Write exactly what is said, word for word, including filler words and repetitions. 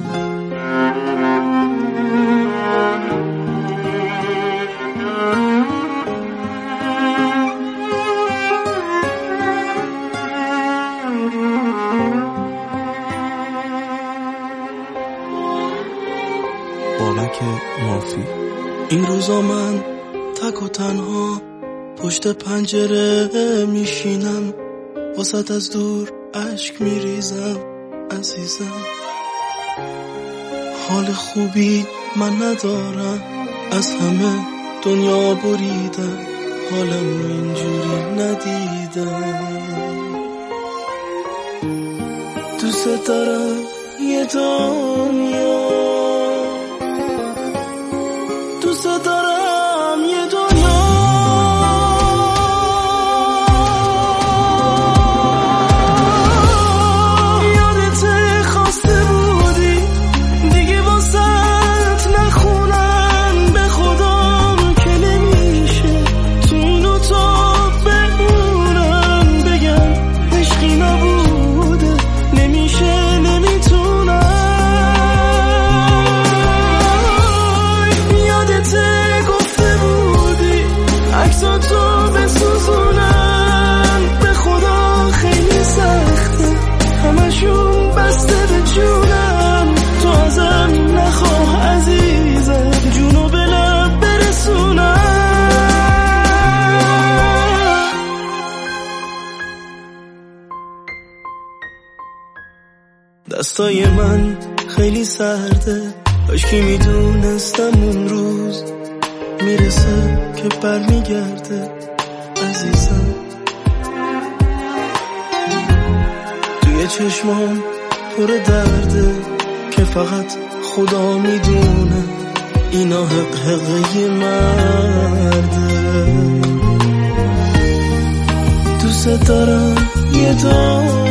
بابک مافی. این روزا من تک و تنها پشت پنجره میشینم، واسط از دور اشک میریزم عزیزم. حال خوبی من ندارم، از همه دنیا بریدم، حالم اینجوری ندیدم. دوست دارم یه دنیا، دوست دارم یه دنیا یادت خواسته بودی دیگه واسط نخونم، به خودم که نمیشه تو این اتاق بمونم، بگم عشقی نبوده، نمیشه نمیتونم. عکساتو بسوزونم، به خدا خیلی سخته، همشون بسته به جونم. تو ازم نخواه عزیزم، جونو به لب برسونم. دستای من خیلی سرده، کاشکی میدونستم اون روز میرسه که برمیگرده عزیزم. توی چشمام پر درده که فقط خدا میدونه اینا حق حقه مرده. دوست دارم یه دار